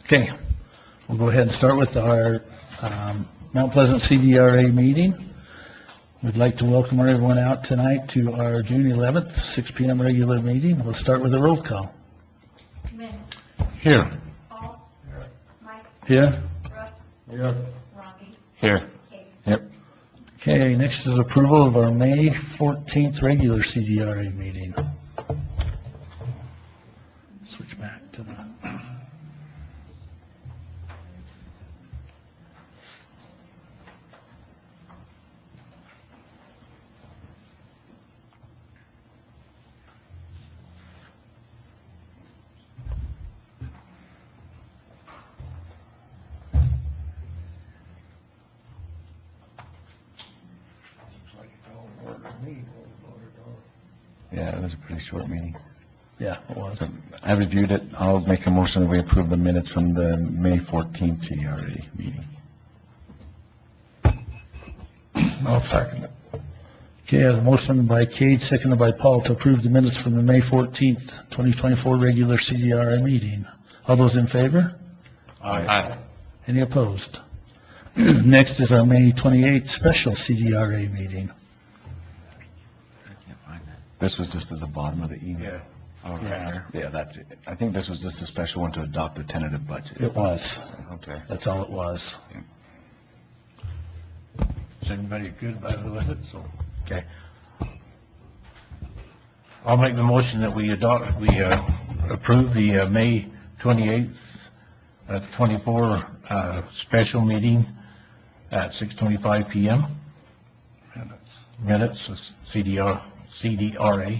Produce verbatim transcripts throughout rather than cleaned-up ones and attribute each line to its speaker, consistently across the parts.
Speaker 1: Okay, we'll go ahead and start with our um, Mount Pleasant C D R A meeting. We'd like to welcome everyone out tonight to our June eleventh, six P M regular meeting. We'll start with a roll call.
Speaker 2: Lynn.
Speaker 1: Here.
Speaker 2: Paul. Mike.
Speaker 1: Here.
Speaker 2: Russ.
Speaker 1: Here.
Speaker 2: Robbie.
Speaker 1: Here.
Speaker 2: Kate.
Speaker 1: Yep. Okay, next is approval of our May fourteenth regular C D R A meeting. Switch back to the...
Speaker 3: Yeah, it was a pretty short meeting.
Speaker 1: Yeah, it was.
Speaker 3: So I reviewed it. I'll make a motion that we approve the minutes from the May fourteenth C D R A meeting.
Speaker 1: I'll second it. Okay, I have a motion by Kate, seconded by Paul, to approve the minutes from the May fourteenth, twenty twenty-four regular C D R A meeting. All those in favor?
Speaker 3: Aye.
Speaker 1: Any opposed? Next is our May twenty-eighth special C D R A meeting.
Speaker 3: I can't find that. This was just at the bottom of the email.
Speaker 1: Yeah.
Speaker 3: Oh, right
Speaker 1: Yeah.
Speaker 3: here. Yeah, that's it. I think this was just a special one to adopt a tentative budget.
Speaker 1: It was.
Speaker 3: Okay.
Speaker 1: That's all it was.
Speaker 4: Is everybody good by the with it? So,
Speaker 3: Okay.
Speaker 4: I'll make the motion that we adopt, we uh, approve the uh, May twenty-eighth, uh, twenty-four uh, special meeting at six twenty-five P M
Speaker 1: Minutes.
Speaker 4: Minutes, of C D R, C D R A.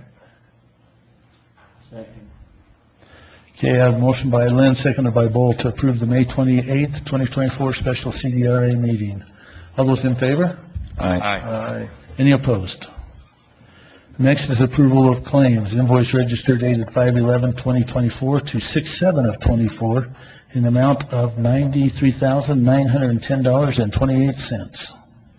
Speaker 1: Okay, I have a motion by Lynn, seconded by Bull, to approve the May twenty-eighth, twenty twenty-four special C D R A meeting. All those in favor?
Speaker 3: Aye.
Speaker 1: Aye. Any opposed? Next is approval of claims. Invoice register dated five eleven twenty twenty-four to six seven of twenty-four in the amount of ninety-three thousand nine hundred ten dollars and twenty-eight cents.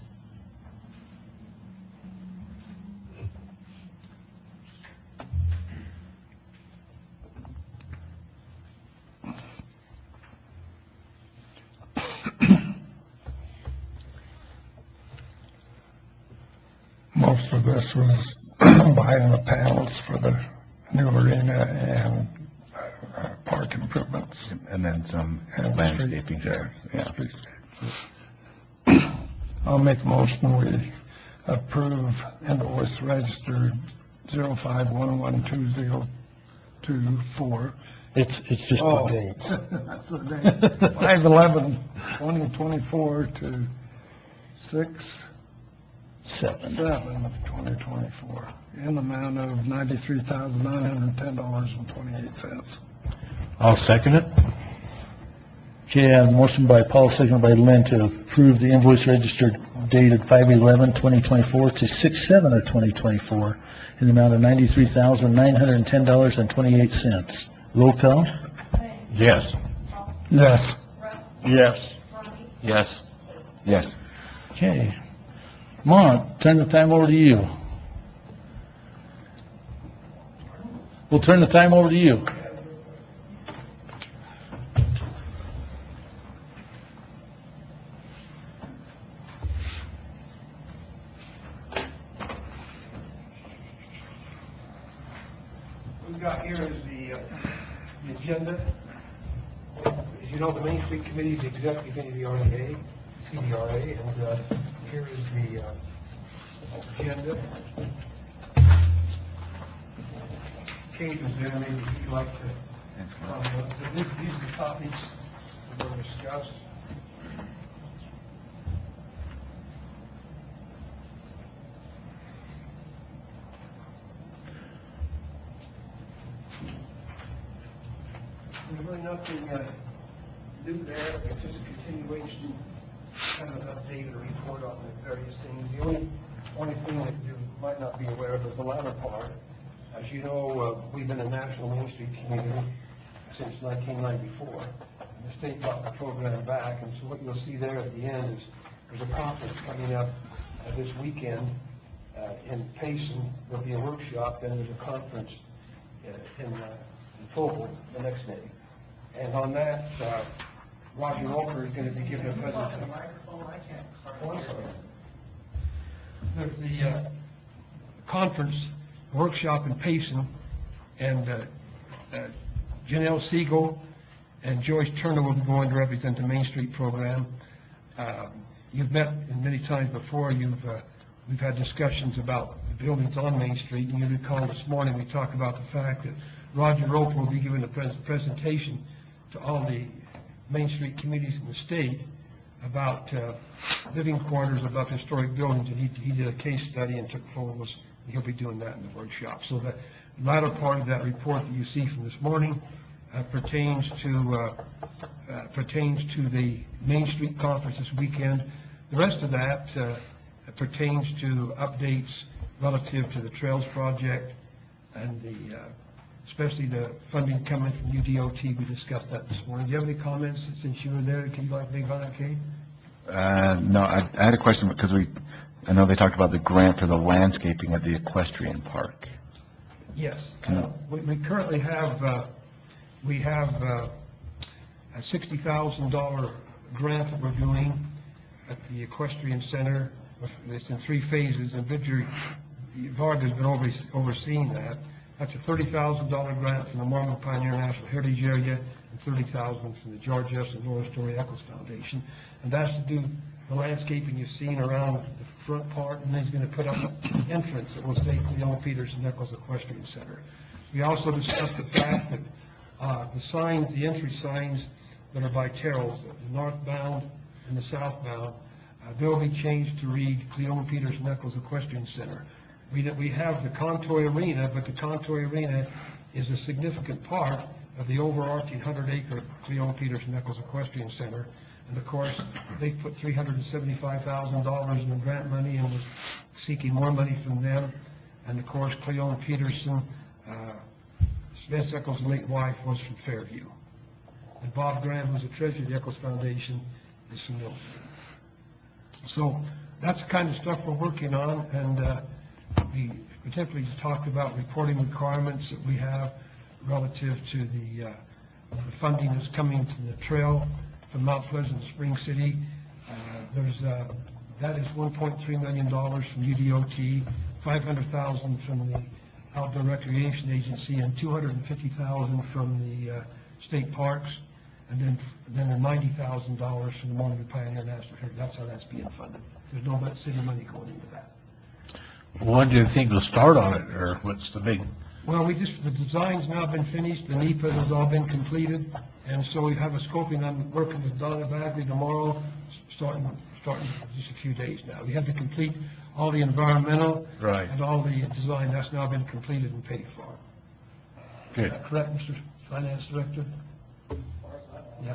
Speaker 5: Most of this was buying the panels for the new arena and uh, park improvements.
Speaker 3: And then some
Speaker 5: and
Speaker 3: landscaping
Speaker 5: street-
Speaker 3: there.
Speaker 5: Yeah.
Speaker 3: Yeah.
Speaker 5: streetscape. I'll make a motion, we approve invoice register zero five one one two zero two four.
Speaker 1: It's, it's just the
Speaker 5: Oh.
Speaker 1: dates.
Speaker 5: That's the date. five eleven twenty twenty-four to six
Speaker 1: Seven.
Speaker 5: seven of twenty twenty-four, in the amount of ninety-three thousand nine hundred ten dollars and twenty-eight cents.
Speaker 4: I'll second it.
Speaker 1: Okay, I have a motion by Paul, seconded by Lynn, to approve the invoice registered dated five eleven twenty twenty-four to six seven of twenty twenty-four in the amount of ninety-three thousand nine hundred ten dollars and twenty-eight cents. Roll call?
Speaker 2: Lynn.
Speaker 4: Yes.
Speaker 2: Paul.
Speaker 5: Yes.
Speaker 2: Russ.
Speaker 4: Yes.
Speaker 2: Robbie.
Speaker 4: Yes.
Speaker 3: Yes.
Speaker 1: Okay. Come on, turn the time over to you. We'll turn the time over to you.
Speaker 6: What we've got here is the, uh, the agenda. As you know, the Main Street Committee is the executive committee of the R D A, C D R A, and uh, here is the uh, agenda. Kate is there, maybe you'd like to comment. These these are the topics that were discussed. There's really nothing uh, new there, it's just a continuation, kind of an update or report on the various things. The only, only thing that you might not be aware of is the latter part. As you know, uh, we've been a national Main Street community since nineteen ninety-four. And the state brought the program back, and so what you'll see there at the end is there's a conference coming up uh, this weekend uh, in Payson. There'll be a workshop, then there's a conference uh, in, uh, in Fogle the next day. And on that, uh, Roger Roper is going to be giving a presentation. Oh, I'm sorry. There's the uh, conference workshop in Payson, and uh, uh, Janelle Siegel and Joyce Turner will be going to represent the Main Street program. Uh, You've met many times before. You've, uh, we've had discussions about the buildings on Main Street, and you recall this morning we talked about the fact that Roger Roper will be giving a pres- presentation to all the Main Street communities in the state about uh, living quarters above historic buildings, and he, he did a case study and took photos. He'll be doing that in the workshop. So the latter part of that report that you see from this morning uh, pertains to uh, uh, pertains to the Main Street conference this weekend. The rest of that uh, pertains to updates relative to the Trails project and the, uh, especially the funding coming from U D O T. We discussed that this morning. Do you have any comments since you were there? Can you like to make on that, Kate?
Speaker 3: Uh, no, I, I had a question because we, I know they talked about the grant for the landscaping of the equestrian park.
Speaker 6: Yes.
Speaker 3: Can I-
Speaker 6: Uh, We we currently have, uh, we have uh, a sixty thousand dollars grant that we're doing at the Equestrian Center. It's in three phases, and Vidger Varg has been overse- overseeing that. That's a thirty thousand dollars grant from the Mormon Pioneer National Heritage Area and thirty thousand dollars from the George S. and Laura Story Eccles Foundation. And that's to do the landscaping you've seen around the front part, and then he's going to put up an entrance that will say Cleone Peterson Eccles Equestrian Center. We also discussed the fact that uh, the signs, the entry signs that are by Terrell's, the northbound and the southbound, uh, they'll be changed to read Cleone Peterson Eccles Equestrian Center. We, we have the Contoy Arena, but the Contoy Arena is a significant part of the overarching hundred acre Cleone Peterson Eccles Equestrian Center. And of course, they put three hundred seventy-five thousand dollars in grant money and was seeking more money from them. And of course, Cleone Peterson, uh, Smith Eccles' late wife, was from Fairview. And Bob Graham, who's the treasurer of the Eccles Foundation, is from Milton. So that's the kind of stuff we're working on, and uh, we particularly talked about reporting requirements that we have relative to the, uh, the funding that's coming to the trail from Mount Pleasant to Spring City. Uh, there's uh, that is one point three million dollars from U D O T, five hundred thousand dollars from the Outdoor Recreation Agency, and two hundred fifty thousand dollars from the uh, state parks, and then then ninety thousand dollars from the Mormon Pioneer National Heritage. That's how that's being funded. There's no much city money going into that.
Speaker 4: When do you think they'll start on it, or what's the big?
Speaker 6: Well, we just, the design's now been finished, the N E P A has all been completed, and so we have a scoping. I'm working with Donna Bagley tomorrow, starting, starting just a few days now. We have to complete all the environmental
Speaker 4: Right.
Speaker 6: and all the design. That's now been completed and paid for.
Speaker 4: Good.
Speaker 6: Is that correct, Mister Finance Director? Yeah.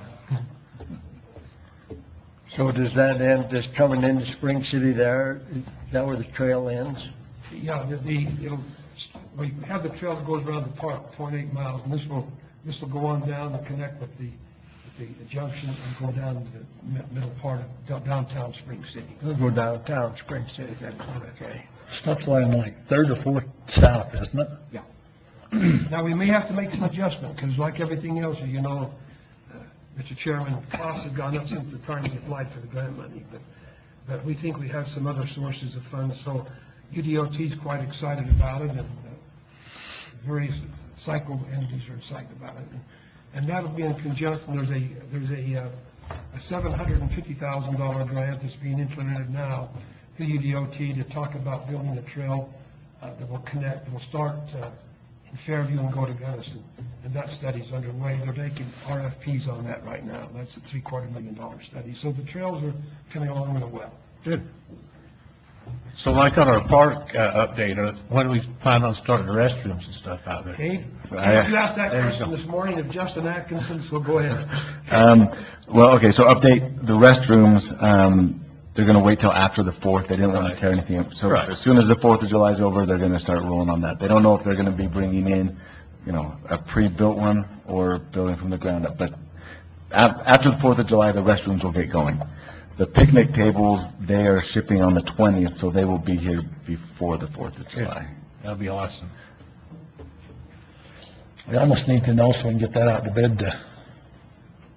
Speaker 5: So does that end, just coming into Spring City there, is that where the trail ends?
Speaker 6: Yeah, the, the, it'll, we have the trail that goes around the park, zero point eight miles, and this will, this will go on down and connect with the, with the junction and go down to the mi- middle part of down- downtown Spring City.
Speaker 5: It'll go downtown Spring City, then, okay.
Speaker 1: Stops line like third or fourth south, isn't it?
Speaker 6: Yeah. Now, we may have to make some adjustment, because like everything else, you know, uh, Mister Chairman, costs have gone up since the time we applied for the grant money, but, but we think we have some other sources of funds, so U D O T is quite excited about it, and uh, various cycle entities are excited about it. And- And that'll be in conjunction, there's a, there's a, uh, a seven hundred fifty thousand dollars grant that's being implemented now through U D O T to talk about building a trail uh, that will connect, that will start uh, in Fairview and go to Gunnison. And that study's underway. They're making R F Ps on that right now. That's a three-quarter million dollar study. So the trails are coming along real well.
Speaker 4: Good. So like on our park uh, update, uh, when do we plan on starting the restrooms and stuff out there?
Speaker 6: Okay?
Speaker 3: So I-
Speaker 6: You asked that
Speaker 3: there you
Speaker 6: question
Speaker 3: go.
Speaker 6: this morning of Justin Atkinson, so go ahead.
Speaker 3: Um, well, okay, so update, the restrooms, um, they're gonna wait till after the fourth, they didn't wanna tear anything up. So
Speaker 4: Right.
Speaker 3: as soon as the fourth of July is over, they're gonna start rolling on that. They don't know if they're gonna be bringing in, you know, a pre-built one or building from the ground up, but af- after the fourth of July, the restrooms will get going. The picnic tables, they are shipping on the twentieth, so they will be here before the fourth of July.
Speaker 4: That'll be awesome.
Speaker 1: We almost need to know so we can get that out to bid to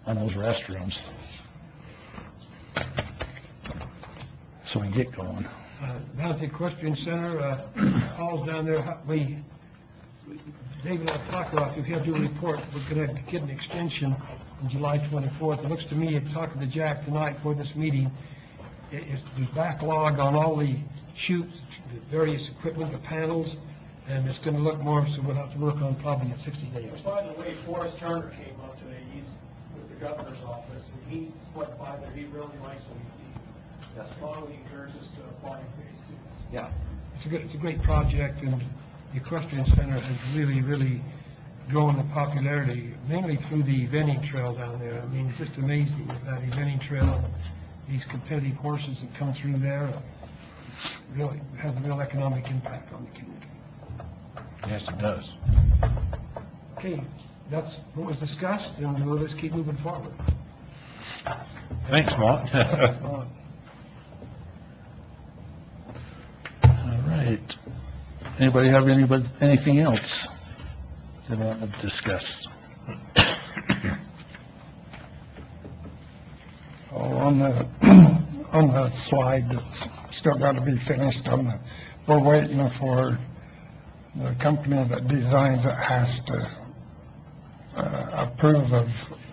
Speaker 1: on those restrooms. So we can get going.
Speaker 6: Uh, Down at the Equestrian Center, uh, Paul's down there, how- we, David and I talked about, if he'll do a report, we're going to get an extension on July twenty-fourth. It looks to me, talking to Jack tonight for this meeting, it- it's, there's backlog on all the chutes, the various equipment, the panels, and it's going to look more, so we'll have to work on probably in sixty days.
Speaker 7: By the way, Forrest Turner came up today, he's with the governor's office, and he went by there, he really likes what he sees. Strongly encourages us to apply phase two.
Speaker 3: Yeah.
Speaker 6: It's a good, it's a great project, and the Equestrian Center has really, really grown in popularity, mainly through the eventing trail down there. I mean, it's just amazing with that eventing trail, and these competitive horses that come through there. Really has a real economic impact on the community.
Speaker 4: Yes, it does.
Speaker 6: Okay, that's what was discussed, and we'll just keep moving forward.
Speaker 4: Thanks, Mark.
Speaker 6: Uh,
Speaker 1: All right. Anybody have anybody, anything else they want to discuss?
Speaker 5: Oh, on the, on the slide that's still got to be finished on the, we're waiting for the company that designs it has to uh, approve of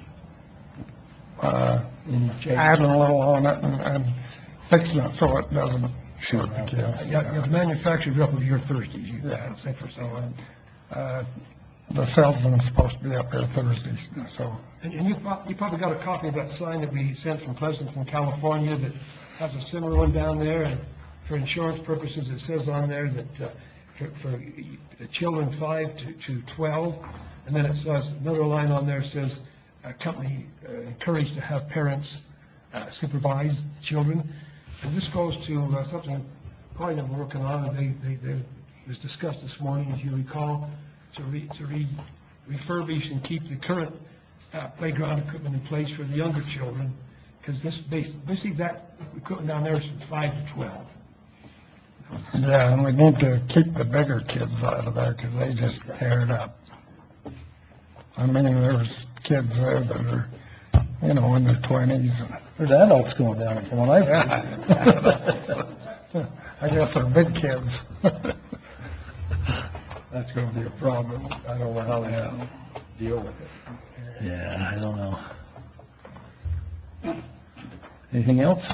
Speaker 5: uh, adding a little on it and, and fixing it so it doesn't shoot the kids.
Speaker 6: Yeah, yeah, the manufacturer's up here Thursday, you
Speaker 5: Yeah.
Speaker 6: say for
Speaker 5: So,
Speaker 6: sale.
Speaker 5: uh, the salesman's supposed to be up here Thursday, so,
Speaker 6: And, and you prob- you probably got a copy of that sign that we sent from Pleasanton, California, that has a similar one down there, and for insurance purposes, it says on there that, uh, for, for uh, children five to, to twelve, and then it says, another line on there says, a company uh, encouraged to have parents uh, supervise the children. And this goes to uh, something probably that we're working on, and they, they, they, it was discussed this morning, as you recall, to re, to re, refurbish and keep the current uh, playground equipment in place for the younger children, because this, bas- basically that equipment down there is from five to twelve.
Speaker 5: yeah, and we need to keep the bigger kids out of there because they just tear it up. I mean, there's kids there that are, you know, in their twenties.
Speaker 1: There's adults going down it from what I've heard.
Speaker 5: I guess they're big kids. That's gonna be a problem. I don't know how they deal with it.
Speaker 1: Yeah, I don't know. Anything else?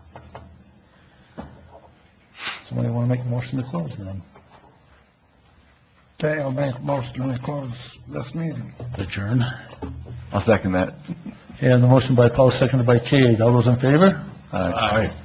Speaker 1: Somebody want to make a motion to close then?
Speaker 5: Okay, I'll make a motion to close this meeting.
Speaker 1: Adjourn.
Speaker 3: I'll second that.
Speaker 1: And the motion by Paul, seconded by Cade. All those in favor?
Speaker 3: Uh,
Speaker 4: Aye.